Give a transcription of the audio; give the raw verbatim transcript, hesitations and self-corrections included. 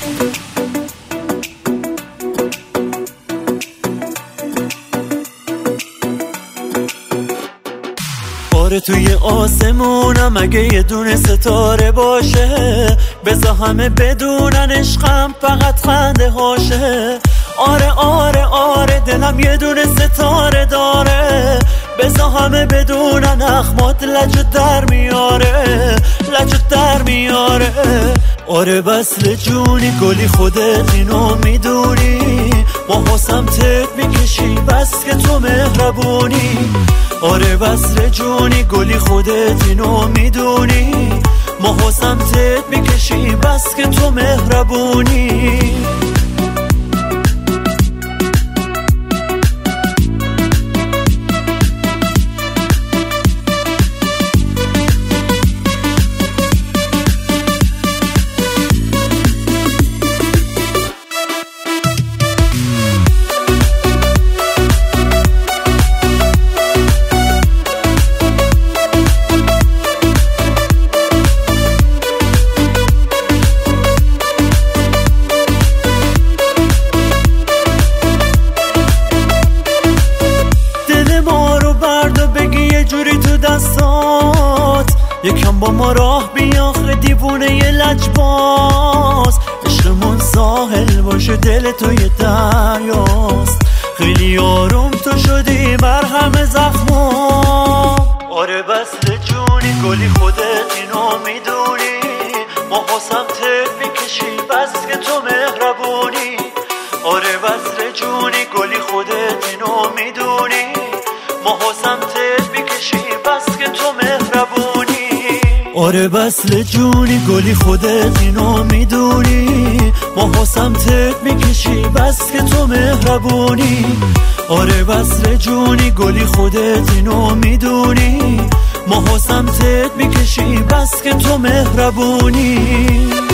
آره توی آسمونم اگه یه دونه ستاره باشه، بذار همه بدونن عشقم فقط خنده هاشه. آره آره آره دلم یه دونه ستاره داره، بذار همه بدونن اخمات لجت در میاره، لجت در میاره. آره بسل جونی گلی خودت اینو میدونی، ما سمتت میکشی بس که تو مهربونی. آره بسل جونی گلی خودت اینو میدونی، ما سمتت میکشی بس که تو مهربونی. یکم با ما راه بیا آخر دیوونه یه لجباز، عشقمون ساحل باشه دل تو یه دریاست، خیلی آروم تو شدی بر همه زخما. آره بسل جونی گلی خودت اینو میدونی، ما سمتت میکشی بس که تو مهربونی. آره بسل جونی گلی خودت اینو میدونی، ما سمتت میکشی بس که تو مهربونی. آره بسل جونی گلی خودت اینو میدونی، ما سمتت میکشی بس که تو مهربونی. آره بسل جونی گلی خودت اینو میدونی، ما سمتت میکشی بس که تو مهربونی.